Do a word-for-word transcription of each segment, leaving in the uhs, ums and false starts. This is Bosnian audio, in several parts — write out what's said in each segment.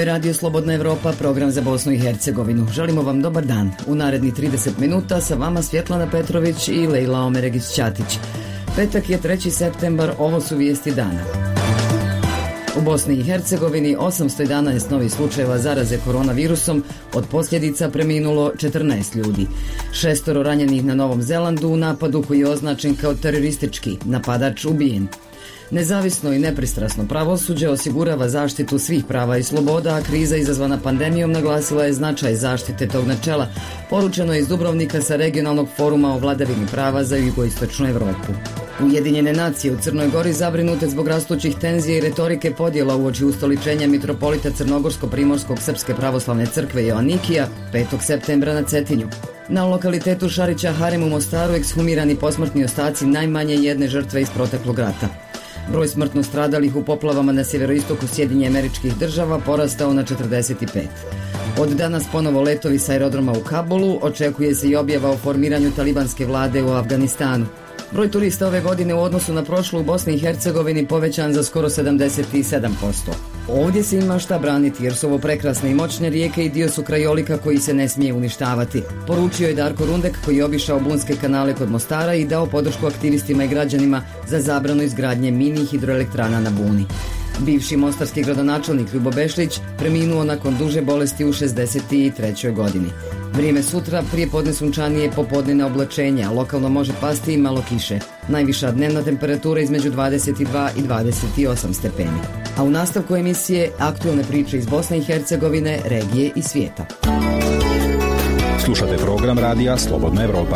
je Radio Slobodna Evropa, program za Bosnu i Hercegovinu. Želimo vam dobar dan. U narednih trideset minuta sa vama Svjetlana Petrović i Lejla Omeregić-Ćatić. Petak je treći septembar, ovo su vijesti dana. U Bosni i Hercegovini osamsto jedanaest novih slučajeva zaraze koronavirusom, od posljedica preminulo četrnaest ljudi. Šestoro ranjenih na Novom Zelandu u napadu koji je označen kao teroristički, napadač ubijen. Nezavisno i nepristrasno pravosuđe osigurava zaštitu svih prava i sloboda, a kriza izazvana pandemijom naglasila je značaj zaštite tog načela, poručeno je iz Dubrovnika sa regionalnog foruma o vladavini prava za jugoistočnu Evropu. Ujedinjene nacije u Crnoj Gori zabrinute zbog rastućih tenzija i retorike podjela uoči ustoličenja mitropolita Crnogorsko-Primorskog Srpske pravoslavne crkve Joanikija petog septembra na Cetinju. Na lokalitetu Šarića Harem u Mostaru ekshumirani posmrtni ostaci najmanje jedne žrtve iz proteklog rata. Broj smrtno stradalih u poplavama na sjeveroistoku Sjedinjenih Američkih Država porastao na četrdeset pet. Od danas ponovo letovi s aerodroma u Kabulu, očekuje se i objava o formiranju talibanske vlade u Afganistanu. Broj turista ove godine u odnosu na prošlu u Bosni i Hercegovini povećan za skoro sedamdeset sedam posto. Ovdje se ima šta braniti jer su ovo prekrasne i moćne rijeke i dio su krajolika koji se ne smije uništavati. Poručio je Darko Rundek koji je obišao Bunske kanale kod Mostara i dao podršku aktivistima i građanima za zabranu izgradnje mini hidroelektrana na Buni. Bivši mostarski gradonačelnik Ljubo Bešlić preminuo nakon duže bolesti u šezdeset trećoj godini. Vrijeme sutra, prije podne sunčanije, popodnevna oblačenja, lokalno može pasti i malo kiše. Najviša dnevna temperatura između dvadeset dva i dvadeset osam stepeni. A u nastavku emisije aktualne priče iz Bosne i Hercegovine, regije i svijeta. Slušate program radija Slobodna Evropa.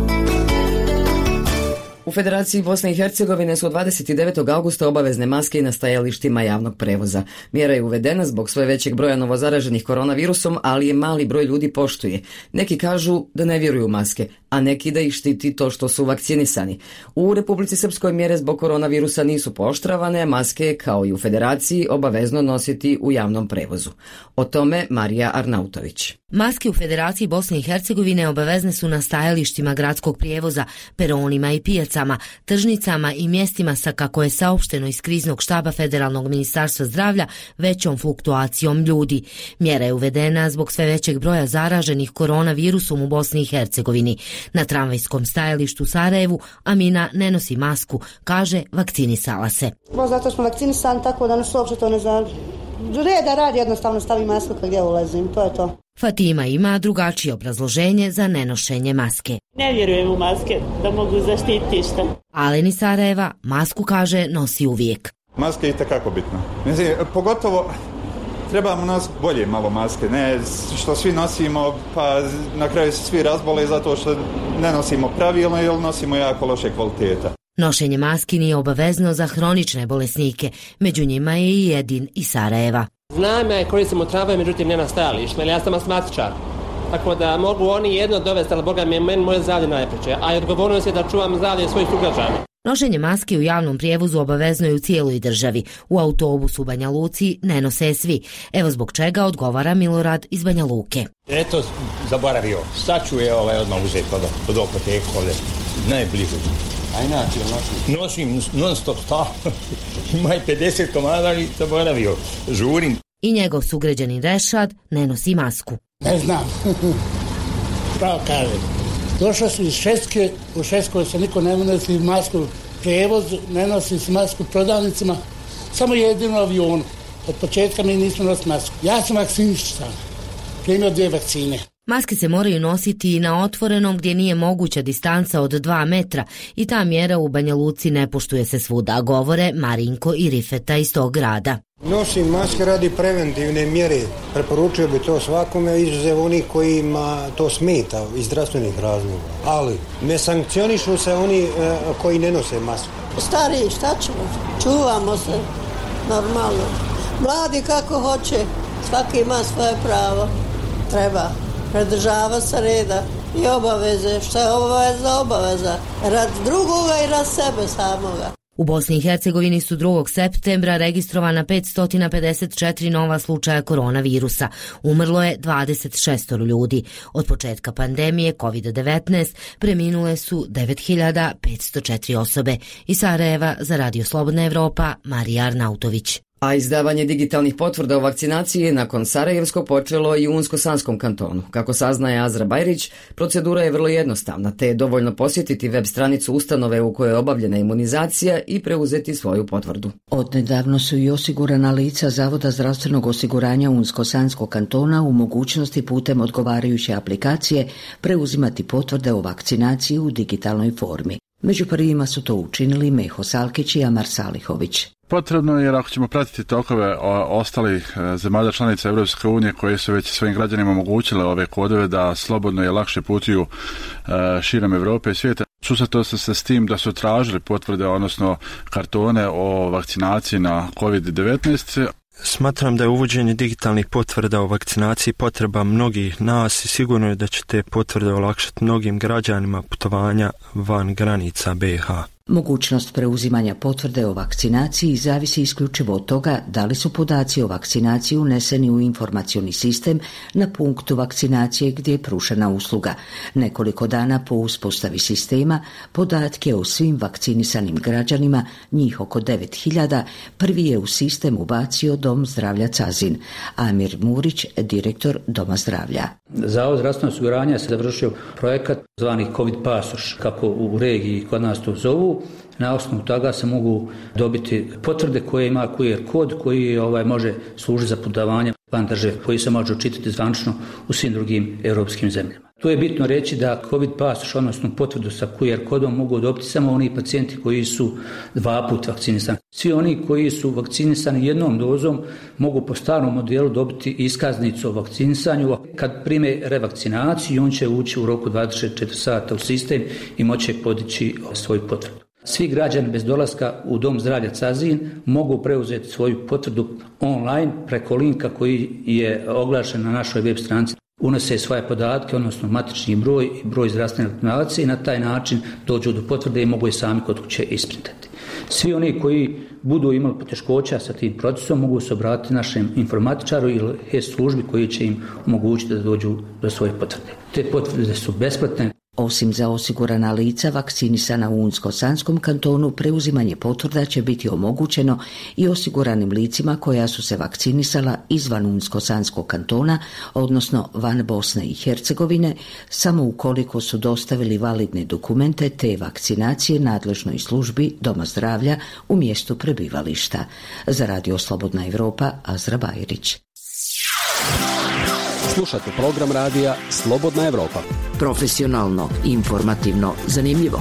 U Federaciji Bosne i Hercegovine su od dvadeset devetog augusta obavezne maske i na stajalištima javnog prevoza. Mjera je uvedena zbog sve većeg broja novozaraženih koronavirusom, ali je mali broj ljudi poštuje. Neki kažu da ne vjeruju u maske, a neki da ih štiti to što su vakcinisani. U Republici Srpskoj mjere zbog koronavirusa nisu pooštravane, maske kao i u Federaciji obavezno nositi u javnom prevozu. O tome Marija Arnautović. Maske u Federaciji Bosne i Hercegovine obavezne su na stajalištima gradskog prijevoza, peronima i pijacama, tržnicama i mjestima sa, kako je saopšteno iz kriznog štaba Federalnog ministarstva zdravlja, većom fluktuacijom ljudi. Mjera je uvedena zbog sve većeg broja zaraženih koronavirusom u Bosni i Hercegovini. Na tramvajskom stajalištu u Sarajevu Amina ne nosi masku, kaže vakcinisala se. Bo zato smo vakcinisani, tako da nas uopće to ne zna. Reda radi, jednostavno stavi masku gdje ulazim, to je to. Fatima ima drugačije obrazloženje za nenošenje maske. Ne vjerujem u maske da mogu zaštiti šta. Alen iz Sarajeva masku, kaže, nosi uvijek. Maska je itekako bitna. Mislim, pogotovo trebamo nositi bolje malo maske, ne što svi nosimo pa na kraju se svi razbole zato što ne nosimo pravilno ili nosimo jako loše kvaliteta. Nošenje maski nije obavezno za hronične bolesnike, među njima je i Edin iz Sarajeva. Znam ja koristim u tramvaju, međutim ne na stajalištima, jer ja sam astmatičar. Tako da mogu oni jedno dovesti, ali Boga mi je meni moje zdravlje najpreče, a i odgovornost je da čuvam zdravlje svojih sugrađana. Nošenje maske u javnom prijevozu obavezno je u cijeloj državi. U autobusu u Banja Luci ne nose svi. Evo zbog čega odgovara Milorad iz Banja Luke. Eto, zaboravio. Sad ću je ovaj odmah uzeti od, od apoteke ovdje. Najbliže. A inače nosim? Nosim non stop stav. Ima i pedeset komada i zaboravio. Žurim. I njegov sugrađanin Rešad ne nosi masku. Ne znam. Pravo kažem. Došao sam iz Švedske, u Švedskoj se niko ne nosi masku prijevoz, ne nosi se masku prodavnicama, samo jedino avionu. Od početka mi nismo nosili masku. Ja sam vakcinisan, primio dvije vakcine. Maske se moraju nositi i na otvorenom gdje nije moguća distanca od dva metra i ta mjera u Banja Luci ne poštuje se svuda, govore Marinko i Rifeta iz tog grada. Nosim maske radi preventivne mjere. Preporučio bi to svakome, izuzev onih kojima to smeta iz zdravstvenih razloga. Ali ne sankcionišu se oni e, koji ne nose masku. Stariji, šta ćemo? Čuvamo se normalno. Mladi kako hoće, svaki ima svoje pravo. Treba pridržava se reda i obaveze. Šta je obaveza? Obaveza. Rad drugoga i rad sebe samoga. U Bosni i Hercegovini su drugog septembra registrovana petsto pedeset četiri nova slučaja koronavirusa. Umrlo je dvadeset šest ljudi. Od početka pandemije kovid devetnaest preminule su devet hiljada petsto četiri osobe. Iz Sarajeva za Radio Slobodna Evropa, Marija Arnautović. A izdavanje digitalnih potvrda o vakcinaciji je nakon Sarajevskog počelo i u Unsko-Sanskom kantonu. Kako saznaje Azra Bajrić, procedura je vrlo jednostavna, te je dovoljno posjetiti web stranicu ustanove u kojoj je obavljena imunizacija i preuzeti svoju potvrdu. Odnedavno su i osigurana lica Zavoda zdravstvenog osiguranja Unsko-Sanskog kantona u mogućnosti putem odgovarajuće aplikacije preuzimati potvrde o vakcinaciji u digitalnoj formi. Među prvima su to učinili Meho Salkić i Amar Salihović. Potrebno je, jer ako ćemo pratiti tokove ostalih zemalja članica Europske unije koje su već svojim građanima omogućile ove kodove da slobodno i lakše putuju širom Europe i svijeta, susretao se se s tim da su tražili potvrde, odnosno kartone o vakcinaciji na kovid devetnaest. Smatram da je uvođenje digitalnih potvrda o vakcinaciji potreba mnogih nas i sigurno je da će te potvrde olakšati mnogim građanima putovanja van granica B i H. Mogućnost preuzimanja potvrde o vakcinaciji zavisi isključivo od toga da li su podaci o vakcinaciji uneseni u informacioni sistem na punktu vakcinacije gdje je pružena usluga. Nekoliko dana po uspostavi sistema, podatke o svim vakcinisanim građanima, njih oko devet hiljada, prvi je u sistem ubacio Dom zdravlja Cazin. Amir Murić, direktor Doma zdravlja. Zavod zdravstvenog osiguranja se završio projekat zvani COVID pasoš, kako u regiji kod nas to zovu. Na osnovu toga se mogu dobiti potvrde koje ima Q R kod koji ovaj, može služiti za putovanje van države, koji se može učitati zvanično u svim drugim europskim zemljama. Tu je bitno reći da COVID pasoš, odnosno potvrdu sa Q R kodom, mogu dobiti samo oni pacijenti koji su dva put vakcinisani. Svi oni koji su vakcinisani jednom dozom mogu po starom modelu dobiti iskaznicu o vakcinisanju. Kad prime revakcinaciju, on će ući u roku dvadeset četiri sata u sistem i moće podići svoju potvrdu. Svi građani bez dolaska u Dom zdravlja Cazin mogu preuzeti svoju potvrdu online preko linka koji je oglašen na našoj web stranici. Unose svoje podatke, odnosno matični broj i broj zdravstvene legitimacije i na taj način dođu do potvrde i mogu je sami kod kuće isprintati. Svi oni koji budu imali poteškoća sa tim procesom mogu se obratiti našem informatičaru ili H E S službi koji će im omogućiti da dođu do svoje potvrde. Te potvrde su besplatne. Osim za osigurana lica vakcinisana u Unsko-Sanskom kantonu, preuzimanje potvrda će biti omogućeno i osiguranim licima koja su se vakcinisala izvan Unsko-Sanskog kantona, odnosno van Bosne i Hercegovine, samo ukoliko su dostavili validne dokumente te vakcinacije nadležnoj službi Doma zdravlja u mjestu prebivališta. Za Radio Slobodna Europa, Azra Bajrić. Slušate program radija Slobodna Europa. Profesionalno, informativno, zanimljivo.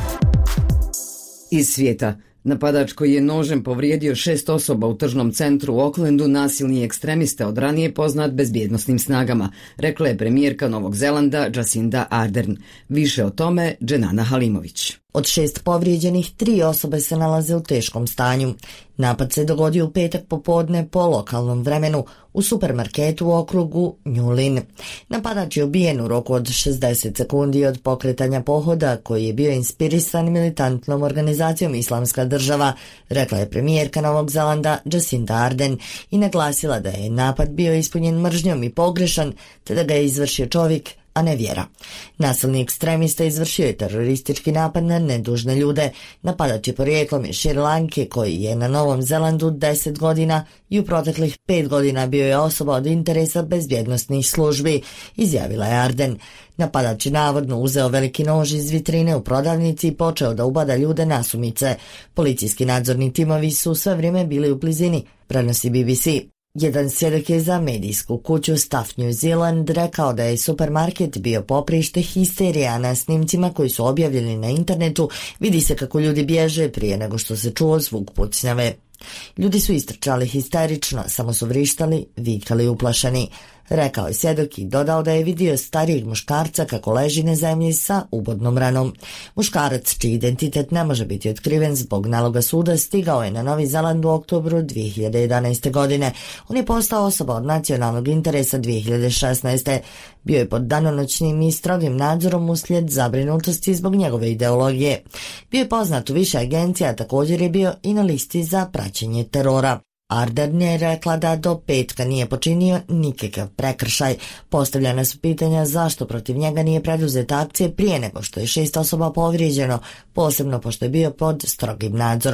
Iz svijeta. Napadač koji je nožem povrijedio šest osoba u tržnom centru u Aucklandu nasilni ekstremista od ranije poznat bezbjednosnim snagama, rekla je premijerka Novog Zelanda Jacinda Ardern. Više o tome Dženana Halimović. Od šest povrijeđenih, tri osobe se nalaze u teškom stanju. Napad se dogodio u petak popodne po lokalnom vremenu u supermarketu u okrugu New Lynn. Napadač je ubijen u roku od šezdeset sekundi od pokretanja pohoda koji je bio inspirisan militantnom organizacijom Islamska država, rekla je premijerka Novog Zelanda Jacinda Ardern i naglasila da je napad bio ispunjen mržnjom i pogrešan, te da ga je izvršio čovjek, a ne vjera. Nasilni ekstremista izvršio je teroristički napad na nedužne ljude. Napadač je porijeklom iz Šri Lanke koji je na Novom Zelandu deset godina i u proteklih pet godina bio je osoba od interesa bezbjednosnih službi, izjavila je Ardern. Napadač je navodno uzeo veliki nož iz vitrine u prodavnici i počeo da ubada ljude nasumice. Policijski nadzorni timovi su sve vrijeme bili u blizini, prenosi B B C. Jedan svjedok je za medijsku kuću Stuff New Zealand rekao da je supermarket bio poprište histerije, a na snimcima koji su objavljeni na internetu vidi se kako ljudi bježe prije nego što se čuo zvuk pucnjave. Ljudi su istrčali histerično, samo su vrištali, vikali uplašeni. Rekao je svjedok i dodao da je vidio starijeg muškarca kako leži na zemlji sa ubodnom ranom. Muškarac, čiji identitet ne može biti otkriven zbog naloga suda, stigao je na Novi Zeland u oktobru dvije hiljade jedanaeste. godine. On je postao osoba od nacionalnog interesa dvije hiljade šesnaeste. Bio je pod danonoćnim i strogim nadzorom uslijed zabrinutosti zbog njegove ideologije. Bio je poznat u više agencija, a također je bio i na listi za praćenje terora. Ardern je rekla da do petka nije počinio nikakav prekršaj. Postavljena su pitanja zašto protiv njega nije preduzeta akcija prije nego što je šest osoba povrijeđeno, posebno pošto je bio pod strogim nadzorom.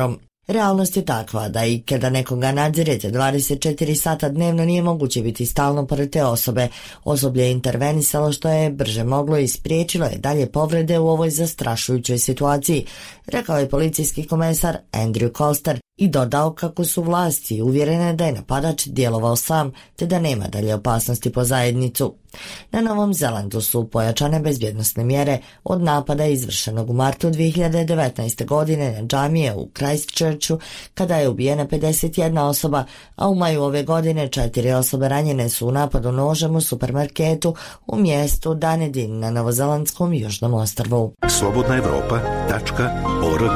Realnost je takva da i kada nekoga nadzirete dvadeset četiri sata dnevno nije moguće biti stalno pored te osobe. Osoblje je intervenisalo što je brže moglo i spriječilo je dalje povrede u ovoj zastrašujućoj situaciji, rekao je policijski komesar Andrew Koster i dodao kako su vlasti uvjerene da je napadač djelovao sam te da nema dalje opasnosti po zajednicu. Na Novom Zelandu su pojačane bezbjednosne mjere od napada izvršenog u martu dvije hiljade devetnaeste. godine na džamije u Christchurchu kada je ubijena pedeset jedna osoba, a u maju ove godine četiri osobe ranjene su u napadu nožem u supermarketu u mjestu Dunedin na novozelandskom južnom ostrvu. slobodna evropa tačka org.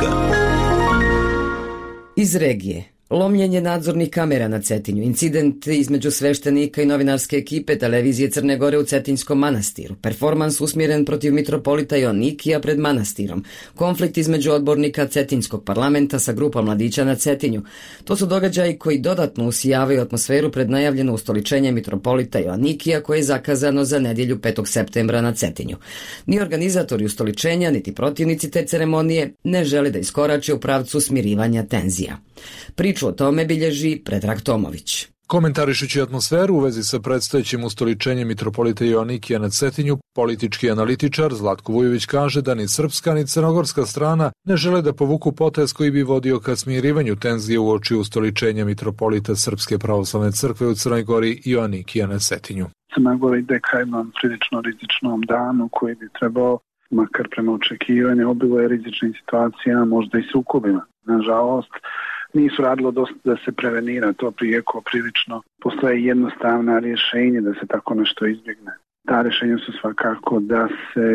Iz regije. Lomljenje nadzornih kamera na Cetinju, incident između sveštenika i novinarske ekipe televizije Crne Gore u Cetinjskom manastiru, performans usmjeren protiv mitropolita Joannikija pred manastirom, konflikt između odbornika Cetinjskog parlamenta sa grupom mladića na Cetinju. To su događaji koji dodatno usijavaju atmosferu pred najavljeno ustoličenje mitropolita Joannikija koje je zakazano za nedjelju petog septembra na Cetinju. Ni organizatori ustoličenja, niti protivnici te ceremonije ne žele da iskorače u pravcu smirivanja tenzija. Priču o tome bilježi Predrag Tomović. Komentarišući atmosferu u vezi sa predstojećim ustoličenjem mitropolita Joannikija na Cetinju, politički analitičar Zlatko Vujović kaže da ni srpska ni crnogorska strana ne žele da povuku potez koji bi vodio ka smirivanju tenzije uoči ustoličenja mitropolita Srpske pravoslavne crkve u Crnoj Gori Joannikija na Cetinju. Crna Gora ide ka jednom prilično rizičnom danu koji bi trebao, makar prema očekivanju, obiluje rizičnim situacijama, možda i sukobima. Nažalost, nisu radilo dosta da se prevenira to prijeko prilično. Postoje jednostavna rješenje da se tako nešto izbjegne. Ta rješenja su svakako da se,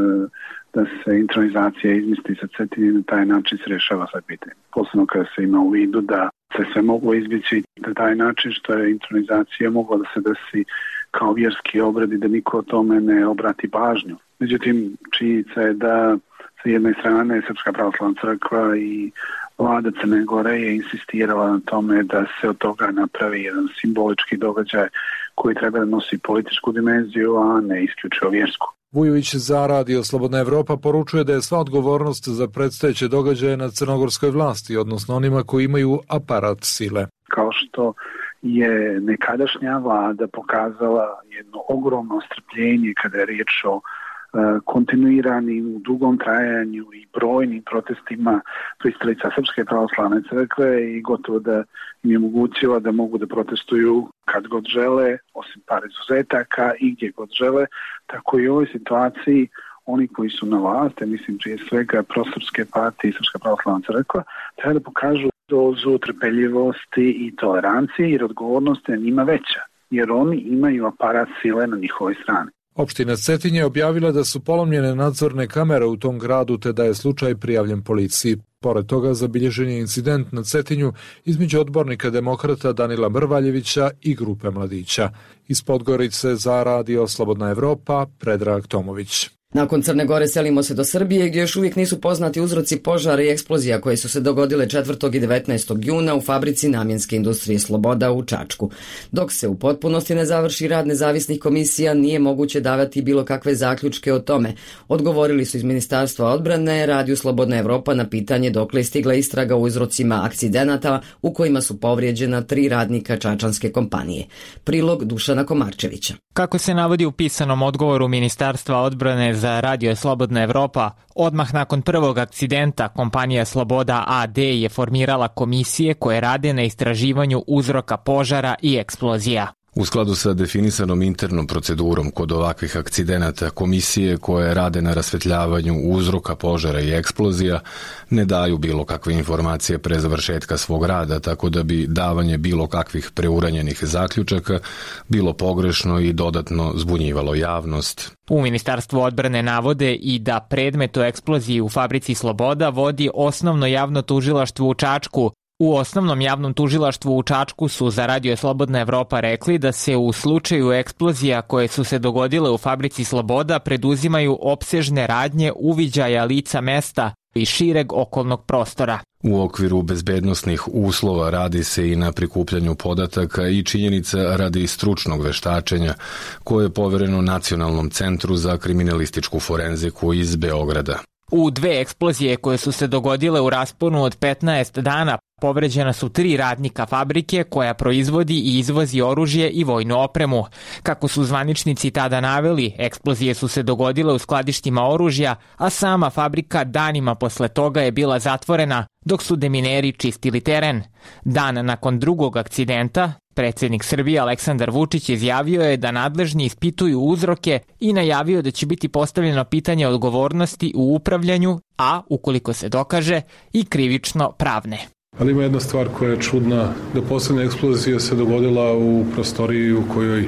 da se intronizacija izmisli sa Cetinje i na taj način se rješava sve pitanje. Posebno kada se ima u vidu da se sve moglo izbjeći na taj način što je intronizacija mogla da se desi kao vjerski obred i da niko o tome ne obrati pažnju. Međutim, činjenica je da sa jedne strane Srpska pravoslavna crkva i vlada Crne Gore je insistirala na tome da se od toga napravi jedan simbolički događaj koji treba da nosi političku dimenziju, a ne isključivo vjersku. Vujović za Radio Slobodna Evropa poručuje da je sva odgovornost za predstojeće događaje na crnogorskoj vlasti, odnosno onima koji imaju aparat sile. Kao što je nekadašnja vlada pokazala jedno ogromno strpljenje kada je riječ o kontinuirani u dugom trajanju i brojnim protestima pristalica Srpske pravoslavne crkve i gotovo da im je omogućila da mogu da protestuju kad god žele, osim par izuzetaka i gdje god žele, tako i u ovoj situaciji oni koji su na vlasti, mislim prije svega prosrpske partije i Srpska pravoslavna crkva, treba da pokažu dozu trpeljivosti i tolerancije jer odgovornost je njima veća, jer oni imaju aparat sile na njihovoj strani. Opština Cetinje je objavila da su polomljene nadzorne kamere u tom gradu te da je slučaj prijavljen policiji. Pored toga zabilježen je incident na Cetinju između odbornika demokrata Danila Mrvaljevića i grupe mladića. Iz Podgorice za Radio Slobodna Evropa, Predrag Tomović. Nakon Crne Gore selimo se do Srbije gdje još uvijek nisu poznati uzroci požara i eksplozija koje su se dogodile četvrtog i devetnaestog juna u fabrici namjenske industrije Sloboda u Čačku. Dok se u potpunosti ne završi rad nezavisnih komisija, nije moguće davati bilo kakve zaključke o tome. Odgovorili su iz Ministarstva odbrane Radiju Slobodna Evropa na pitanje dokle je stigla istraga o uzrocima akcidenata u kojima su povrijeđena tri radnika čačanske kompanije. Prilog Dušana Komarčevića. Kako se navodi u pisanom odgovoru Ministarstva odbrane za Radio Slobodna Evropa, odmah nakon prvog akcidenta kompanija Sloboda a d je formirala komisije koje rade na istraživanju uzroka požara i eksplozija. U skladu sa definisanom internom procedurom kod ovakvih akcidenata, komisije koje rade na rasvetljavanju uzroka požara i eksplozija ne daju bilo kakve informacije pre završetka svog rada, tako da bi davanje bilo kakvih preuranjenih zaključaka bilo pogrešno i dodatno zbunjivalo javnost. U Ministarstvu odbrane navode i da predmet o eksploziji u fabrici Sloboda vodi osnovno javno tužilaštvo u Čačku. U osnovnom javnom tužilaštvu u Čačku su za Radio Slobodna Evropa rekli da se u slučaju eksplozija koje su se dogodile u fabrici Sloboda preduzimaju opsežne radnje uviđaja lica mesta i šireg okolnog prostora. U okviru bezbednosnih uslova radi se i na prikupljanju podataka i činjenica radi stručnog veštačenja koje je povereno Nacionalnom centru za kriminalističku forenziku iz Beograda. U dve eksplozije koje su se dogodile u rasponu od petnaest dana povređena su tri radnika fabrike koja proizvodi i izvozi oružje i vojnu opremu. Kako su zvaničnici tada naveli, eksplozije su se dogodile u skladištima oružja, a sama fabrika danima posle toga je bila zatvorena dok su demineri čistili teren. Dan nakon drugog akcidenta, predsjednik Srbije Aleksandar Vučić izjavio je da nadležni ispituju uzroke i najavio da će biti postavljeno pitanje odgovornosti u upravljanju, a ukoliko se dokaže, i krivično pravne. Ali ima jedna stvar koja je čudna, da poslednja eksplozija se dogodila u prostoriji u kojoj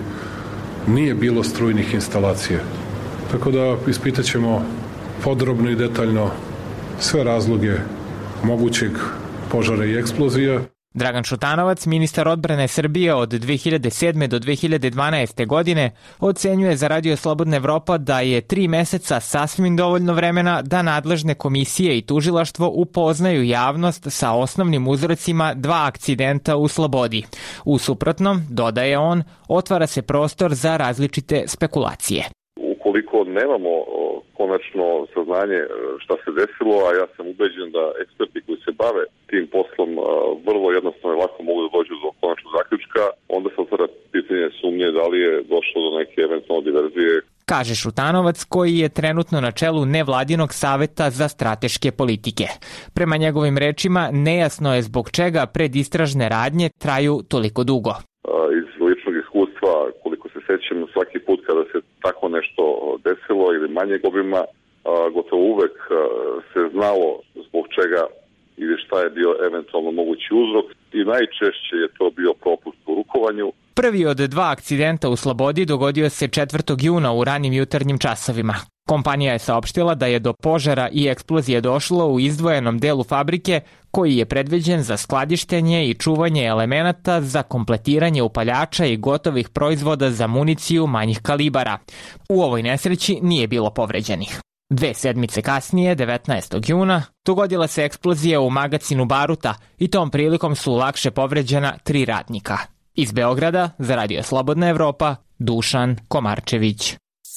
nije bilo strujnih instalacija. Tako da ispitat ćemo podrobno i detaljno sve razloge mogućeg požara i eksplozija. Dragan Šutanovac, ministar odbrane Srbije od dve hiljade sedme do dve hiljade dvanaeste. godine, ocenjuje za Radio Slobodna Evropa da je tri meseca sasvim dovoljno vremena da nadležne komisije i tužilaštvo upoznaju javnost sa osnovnim uzrocima dva akcidenta u Slobodi. U suprotnom, dodaje on, otvara se prostor za različite spekulacije. Ukoliko nemamo konačno saznanje šta se desilo, a ja sam ubeđen da eksperti koji se bave tim poslom vrlo jednostavno i lako mogu da dođu do konačnog zaključka, onda se otvara pitanje sumnje da li je došlo do neke eventualne diverzije. Kaže Šutanovac, koji je trenutno na čelu nevladinog saveta za strateške politike. Prema njegovim rečima, nejasno je zbog čega predistražne radnje traju toliko dugo. Iz ličnog iskustva, koliko se sećam, svaki put kada se tako nešto desilo ili manjeg obima, gotovo uvek se znalo zbog čega ili šta je bio eventualno mogući uzrok i najčešće je to bio propust u rukovanju. Prvi od dva akcidenta u Slobodi dogodio se četvrtog juna u ranim jutarnjim časovima. Kompanija je saopštila da je do požara i eksplozije došlo u izdvojenom delu fabrike koji je predviđen za skladištenje i čuvanje elemenata za kompletiranje upaljača i gotovih proizvoda za municiju manjih kalibara. U ovoj nesreći nije bilo povređenih. Dve sedmice kasnije, devetnaestog juna, dogodila se eksplozija u magacinu baruta i tom prilikom su lakše povređena tri radnika. Iz Beograda, za Radio Slobodna Evropa, Dušan Komarčević.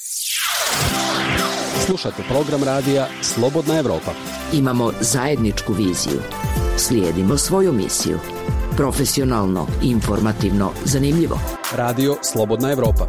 Slušate program radija Slobodna Evropa. Imamo zajedničku viziju. Slijedimo svoju misiju. Profesionalno, informativno, zanimljivo. Radio Slobodna Evropa.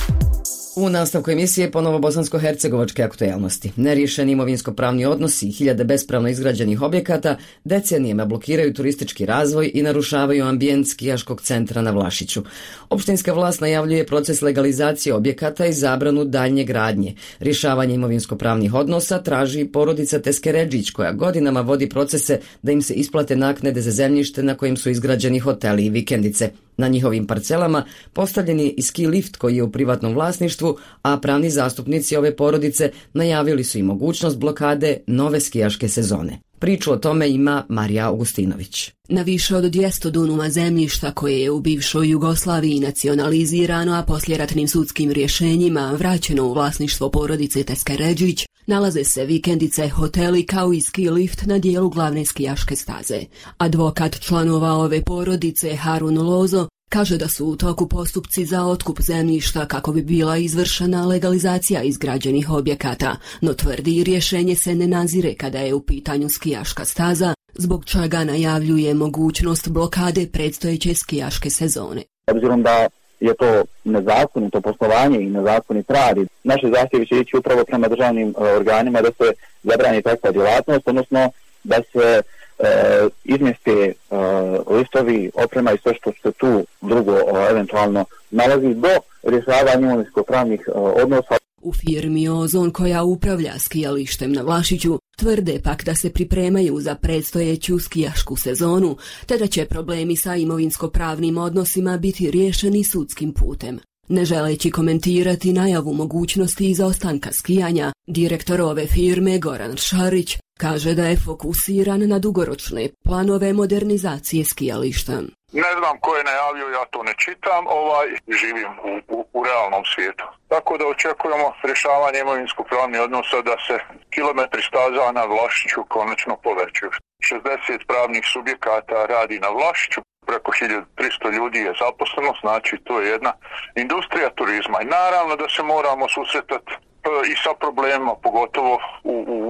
U nastavku emisije ponovo bosansko-hercegovačke aktuelnosti. Neriješeni imovinsko-pravni odnosi i hiljade bespravno izgrađenih objekata decenijama blokiraju turistički razvoj i narušavaju ambijent skijaškog centra na Vlašiću. Opštinska vlast najavljuje proces legalizacije objekata i zabranu daljnje gradnje. Rješavanje imovinsko-pravnih odnosa traži porodica Teskeredžić, koja godinama vodi procese da im se isplate naknade za zemljište na kojim su izgrađeni hoteli i vikendice. Na njihovim parcelama postavljen je i ski lift koji je u privatnom vlasništvu, a pravni zastupnici ove porodice najavili su i mogućnost blokade nove skijaške sezone. Priču o tome ima Marija Augustinović. Na više od dvjesto dunuma zemljišta koje je u bivšoj Jugoslaviji nacionalizirano, a poslijeratnim sudskim rješenjima vraćeno u vlasništvo porodice Teskeredžić, nalaze se vikendice, hoteli kao i ski lift na dijelu glavne skijaške staze. Advokat članova ove porodice Harun Lozo kaže da su u toku postupci za otkup zemljišta kako bi bila izvršena legalizacija izgrađenih objekata, no tvrdi rješenje se ne nazire kada je u pitanju skijaška staza, zbog čega najavljuje mogućnost blokade predstojeće skijaške sezone. Obzirom da je to nezakonito poslovanje i nezakonit rad, naše zahtjevi će ići upravo prema državnim organima da se zabrani takva djelatnost, odnosno da se e, izmjeste e, listovi, oprema i sve što se tu drugo e, eventualno nalazi do rješavanja imovinsko-pravnih e, odnosa. U firmi Ozon, koja upravlja skijalištem na Vlašiću, tvrde pak da se pripremaju za predstojeću skijašku sezonu, te da će problemi sa imovinsko-pravnim odnosima biti riješeni sudskim putem. Ne želeći komentirati najavu mogućnosti izostanka skijanja, direktor ove firme Goran Šarić kaže da je fokusiran na dugoročne planove modernizacije skijališta. Ne znam ko je najavio, ja to ne čitam, ovaj, živim u, u, u realnom svijetu. Tako da očekujemo rješavanje imovinsko-pravnih odnosa da se kilometri staza na Vlašiću konačno povećaju. šezdeset pravnih subjekata radi na Vlašiću, preko hiljadu tristo ljudi je zaposleno, znači to je jedna industrija turizma. I naravno da se moramo susretati i sa problemima, pogotovo u, u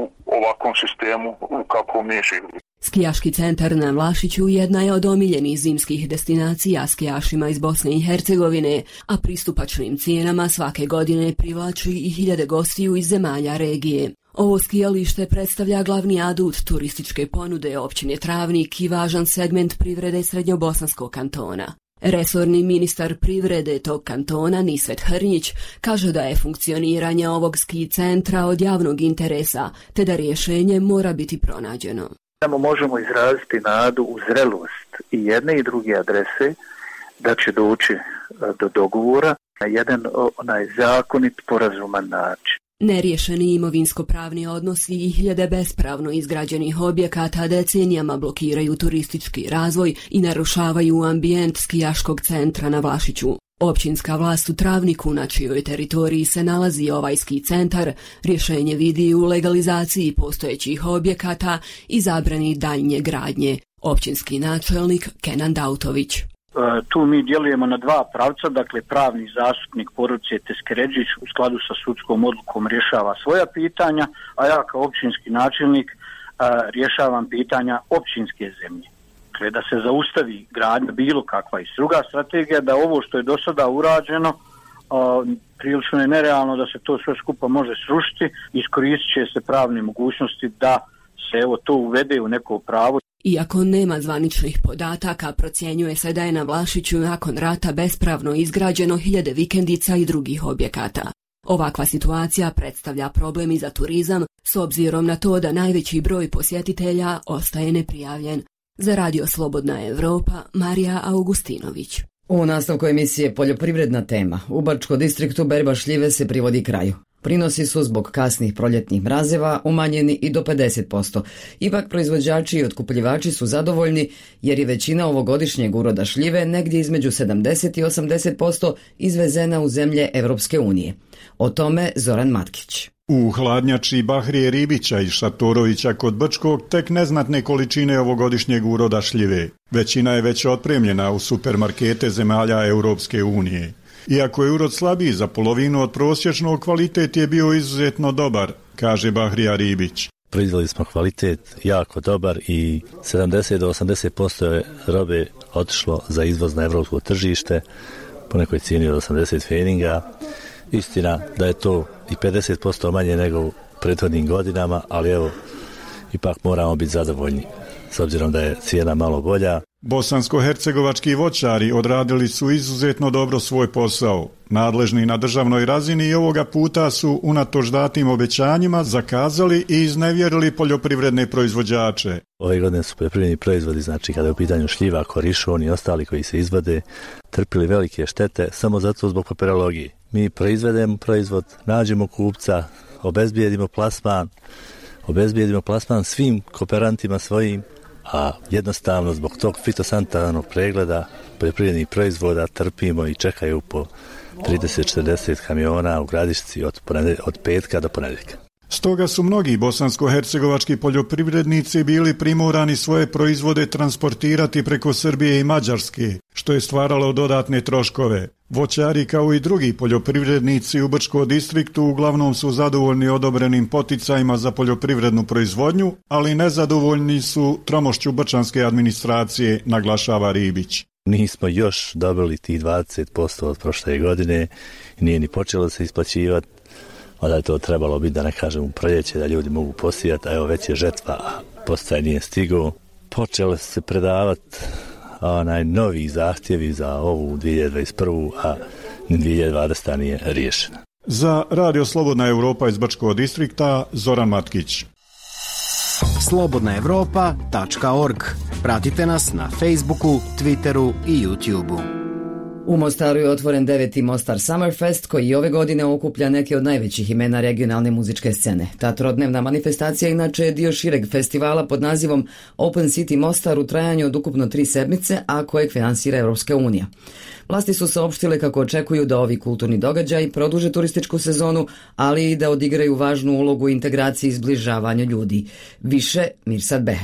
ovakvom sistemu u kakvom mi živimo. Skijaški centar na Vlašiću jedna je od omiljenih zimskih destinacija skijašima iz Bosne i Hercegovine, a pristupačnim cijenama svake godine privlači i hiljade gostiju iz zemalja regije. Ovo skijalište predstavlja glavni adut turističke ponude općine Travnik i važan segment privrede Srednjobosanskog kantona. Resorni ministar privrede tog kantona Nisvet Hrnjić kaže da je funkcioniranje ovog ski centra od javnog interesa, te da rješenje mora biti pronađeno. Samo možemo izraziti nadu u zrelost i jedne i druge adrese da će doći do dogovora na jedan onaj zakonit, porazuman način. Neriješeni imovinsko-pravni odnosi i hiljade bespravno izgrađenih objekata decenijama blokiraju turistički razvoj i narušavaju ambijent skijaškog centra na Vlašiću. Općinska vlast u Travniku, na čijoj teritoriji se nalazi ovaj ski centar, rješenje vidi u legalizaciji postojećih objekata i zabrani daljnje gradnje. Općinski načelnik Kenan Dautović. Tu mi djelujemo na dva pravca, dakle pravni zastupnik porodice Teskeredžić u skladu sa sudskom odlukom rješava svoja pitanja, a ja kao općinski načelnik rješavam pitanja općinske zemlje. Dakle, da se zaustavi gradnja bilo kakva i druga strategija, da ovo što je do sada urađeno, prilično je nerealno da se to sve skupa može srušiti, iskoristit će se pravne mogućnosti da se evo to uvede u neko pravo. Iako nema zvaničnih podataka, procjenjuje se da je na Vlašiću nakon rata bespravno izgrađeno hiljade vikendica i drugih objekata. Ovakva situacija predstavlja problem i za turizam, s obzirom na to da najveći broj posjetitelja ostaje neprijavljen. Za Radio Slobodna Evropa, Marija Augustinović. U nastavku emisije Poljoprivredna tema. U Bačko distriktu berba šljive se privodi kraju. Prinosi su zbog kasnih proljetnih mrazeva umanjeni i do pedeset posto. Ipak proizvođači i otkupljivači su zadovoljni jer je većina ovogodišnjeg uroda šljive negdje između sedamdeset i osamdeset posto izvezena u zemlje Evropske unije. O tome Zoran Matkić. U hladnjači Bahrije Ribića i Šatorovića kod Brčkog tek neznatne količine ovogodišnjeg uroda šljive. Većina je već otpremljena u supermarkete zemalja Europske unije. Iako je urod slabiji za polovinu od prosječnog, kvalitet je bio izuzetno dobar, kaže Bahrija Ribić. Proizveli smo kvalitet jako dobar i sedamdeset do osamdeset posto je robe otišlo za izvoz na evropsko tržište, po nekoj cijeni od osamdeset feninga. Istina da je to i pedeset posto manje nego u prethodnim godinama, ali evo, ipak moramo biti zadovoljni, s obzirom da je cijena malo bolja. Bosansko-hercegovački voćari odradili su izuzetno dobro svoj posao. Nadležni na državnoj razini i ovoga puta su unatoč datim obećanjima zakazali i iznevjerili poljoprivredne proizvođače. Ove godine su poljoprivredni proizvodi, znači kada je u pitanju šljiva, korišon i ostali koji se izvode, trpili velike štete samo zato zbog papirologije. Mi proizvedemo proizvod, nađemo kupca, obezbijedimo plasman, obezbijedimo plasman svim kooperantima svojim, a jednostavno zbog tog fitosanitarnog pregleda poljoprivrednih proizvoda trpimo i čekaju po trideset do četrdeset kamiona u Gradišci od, od petka do ponedjeljka. Stoga su mnogi bosansko-hercegovački poljoprivrednici bili primorani svoje proizvode transportirati preko Srbije i Mađarske, što je stvaralo dodatne troškove. Voćari kao i drugi poljoprivrednici u Brčkom distriktu uglavnom su zadovoljni odobrenim poticajima za poljoprivrednu proizvodnju, ali nezadovoljni su tromošću brčanske administracije, naglašava Ribić. Nismo još dobili tih dvadeset posto od prošle godine, nije ni počelo se isplaćivati. Onda je to trebalo biti, da ne kažem, u proljeće da ljudi mogu posijati, a evo već je žetva, a postaj nije stigao. Počele se predavati onaj novi zahtjevi za ovu dvije tisuće dvadeset prvu. a dvije tisuće dvadeseta nije riješena. Za Radio Slobodna Evropa iz Bačkog distrikta, Zoran Matkić. slobodna evropa tačka org. Pratite nas na Facebooku, Twitteru i YouTubeu. U Mostaru je otvoren deveti Mostar Summerfest koji ove godine okuplja neke od najvećih imena regionalne muzičke scene. Ta trodnevna manifestacija inače je dio šireg festivala pod nazivom Open City Mostar u trajanju od ukupno tri sedmice, a kojeg finansira Europska unija. Vlasti su saopštile kako očekuju da ovi kulturni događaji produže turističku sezonu, ali i da odigraju važnu ulogu u integraciji i zbližavanju ljudi. Više Mirsad Behram.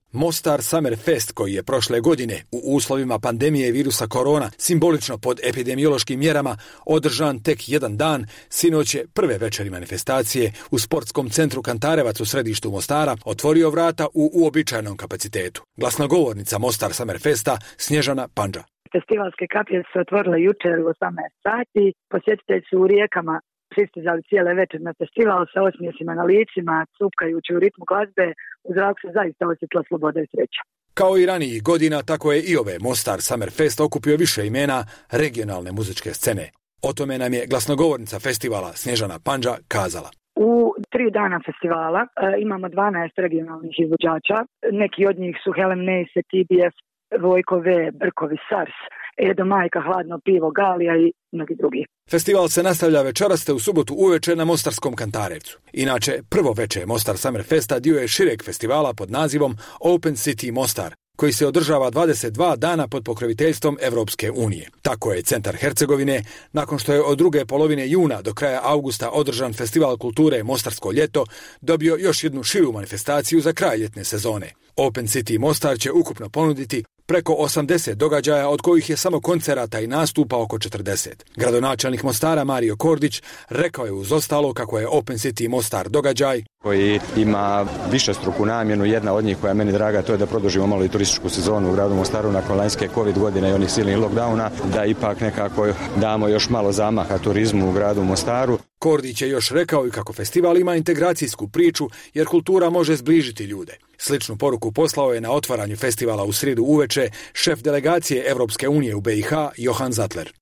Mostar Summer Fest, koji je prošle godine u uslovima pandemije virusa korona simbolično pod epidemiološkim mjerama održan tek jedan dan, sinoć je prve večeri manifestacije u sportskom centru Kantarevac u središtu Mostara otvorio vrata u uobičajenom kapacitetu. Glasnogovornica Mostar Summer Festa Snježana Pandža. Festivalske kapije su otvorile jučer u osamnaest sati. Posjetitelji su u Rijekama pristizali cijele večer na festival sa osmijesima na licima, cupkajući u ritmu glazbe. U zraku se zaista osjetila sloboda i sreća. Kao i ranijih godina, tako je i ove Mostar Summer Fest okupio više imena regionalne muzičke scene. O tome nam je glasnogovornica festivala Snježana Pandža kazala. U tri dana festivala e, imamo dvanaest regionalnih izvođača. Neki od njih su Helen Neyse, T B F, Vojko V, Brkovi, Sars, Edo Majka, Hladno pivo, Galija i mnogi drugi. Festival se nastavlja večeras te u subotu uveče na Mostarskom Kantarevcu. Inače, prvo veče Mostar Summer Festa dio je šireg festivala pod nazivom Open City Mostar, koji se održava dvadeset dva dana pod pokroviteljstvom Evropske unije. Tako je centar Hercegovine, nakon što je od druge polovine juna do kraja augusta održan Festival kulture Mostarsko ljeto, dobio još jednu širu manifestaciju za kraj ljetne sezone. Open City Mostar će ukupno ponuditi preko osamdeset događaja, od kojih je samo koncerata i nastupa oko četrdeset. Gradonačelnik Mostara Mario Kordić rekao je uz ostalo kako je Open City Mostar događaj koji ima višestruku namjenu. Jedna od njih koja je meni draga, to je da produžimo malo i turističku sezonu u gradu Mostaru nakon lanjske covid godine i onih silnih lockdowna, da ipak nekako damo još malo zamaha turizmu u gradu Mostaru. Kordić je još rekao i kako festival ima integracijsku priču, jer kultura može zbližiti ljude. Sličnu poruku poslao je na otvaranju festivala u srijedu uveče šef delegacije Evropske unije u B i H Johan Zatler.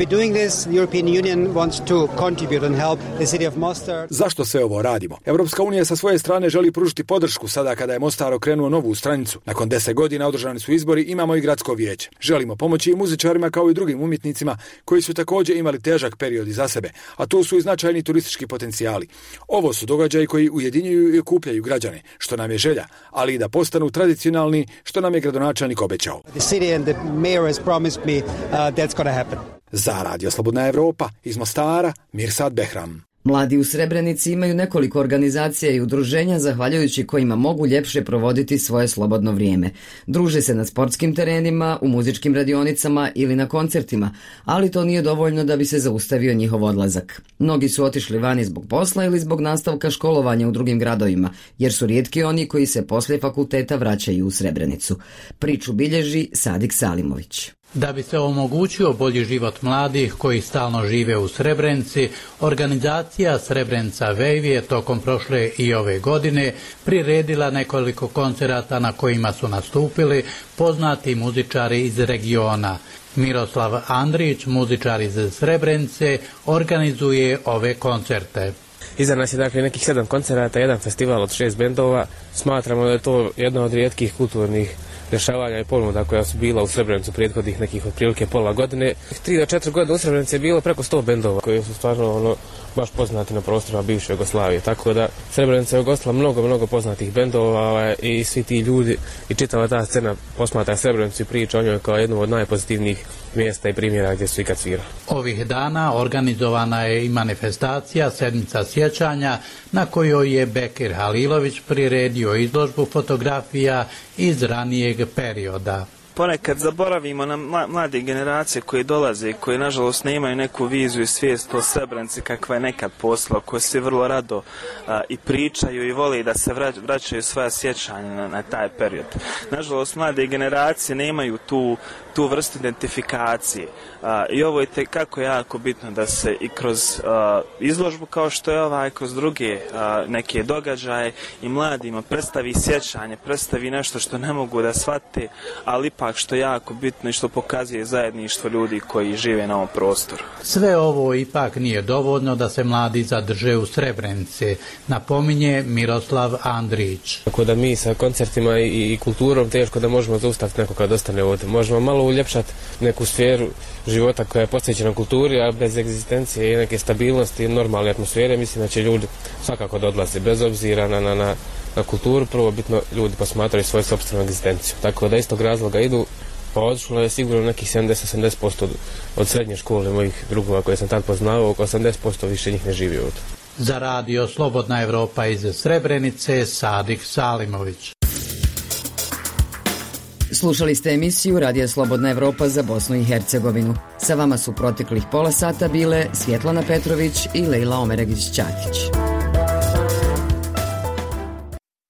Zašto sve ovo radimo? Evropska unija sa svoje strane želi pružiti podršku sada kada je Mostar okrenuo novu stranicu. Nakon deset godina održani su izbori, imamo i gradsko vijeće. Želimo pomoći i muzičarima kao i drugim umjetnicima koji su također imali težak period iza sebe, a tu su i značajni turistički potencijali. Ovo su događaji koji ujedinjuju i okupljaju građane, što nam je želja, ali i da postanu tradicionalni, što nam je gradonačelnik obećao. Za Radio Slobodna Evropa iz Mostara, Mirsad Behram. Mladi u Srebrenici imaju nekoliko organizacija i udruženja zahvaljujući kojima mogu ljepše provoditi svoje slobodno vrijeme. Druže se na sportskim terenima, u muzičkim radionicama ili na koncertima, ali to nije dovoljno da bi se zaustavio njihov odlazak. Mnogi su otišli vani zbog posla ili zbog nastavka školovanja u drugim gradovima, jer su rijetki oni koji se poslije fakulteta vraćaju u Srebrenicu. Priču bilježi Sadik Salimović. Da bi se omogućio bolji život mladih koji stalno žive u Srebrenici, organizacija Srebrenica Wave je tokom prošle i ove godine priredila nekoliko koncerata na kojima su nastupili poznati muzičari iz regiona. Miroslav Andrić, muzičar iz Srebrenice, organizuje ove koncerte. Iza nas je dakle nekih sedam koncerata, jedan festival od šest bendova. Smatramo da je to jedna od rijetkih kulturnih dešavanja i ponuda koja su bila u Srebrenicu prethodnih nekih otprilike pola godine. Tri do četiri godine u Srebrenici je bilo preko sto bendova koji su stvarno ono, baš poznati na prostorima bivše Jugoslavije. Tako da Srebrenica je ugostila mnogo, mnogo poznatih bendova i svi ti ljudi i čitava ta scena posmatra Srebrenicu i priča o njoj kao jednu od najpozitivnijih mjesta i primjera gdje su ikad svirali. Ovih dana organizovana je i manifestacija Sedmica sjećanja na kojoj je Bekir Halilović priredio izložbu fotografija iz ranijeg perioda. Ponekad zaboravimo na mlade generacije koje dolaze i koje nažalost nemaju neku viziju i svijest o Srebrenici kakva je nekad posla, koje se vrlo rado a, i pričaju i vole da se vrać, vraćaju svoja sjećanja na, na taj period. Nažalost, mlade generacije nemaju tu, tu vrstu identifikacije a, i ovo je tekako jako bitno da se i kroz a, izložbu kao što je ova i kroz druge a, neke događaje i mladima predstavi sjećanje, predstavi nešto što ne mogu da shvate, ali ipak što je jako bitno i što pokazuje zajedništvo ljudi koji žive na ovom prostoru. Sve ovo ipak nije dovoljno da se mladi zadrže u Srebrenici, napominje Miroslav Andrić. Tako da mi sa koncertima i, i kulturom teško da možemo zaustaviti neko kad ostane ovdje. Možemo malo uljepšati neku sferu života koja je posvećena kulturi, a bez egzistencije i neke stabilnosti i normalne atmosfere mislim da će ljudi svakako da odlaze bez obzira na, na, na na kulturu. Prvo bitno ljudi posmatraju svoju sopstvenu egzistenciju. Tako da iz tog razloga idu, pa odšlo je sigurno nekih sedamdeset do osamdeset posto od, od srednje škole mojih drugova koje sam tad poznao, oko osamdeset posto više njih ne živi ovdje. Za Radio Slobodna Evropa iz Srebrenice, Sadik Salimović. Slušali ste emisiju Radija Slobodna Evropa za Bosnu i Hercegovinu. Sa vama su proteklih pola sata bile Svjetlana Petrović i Lejla Omeregić-Ćatić.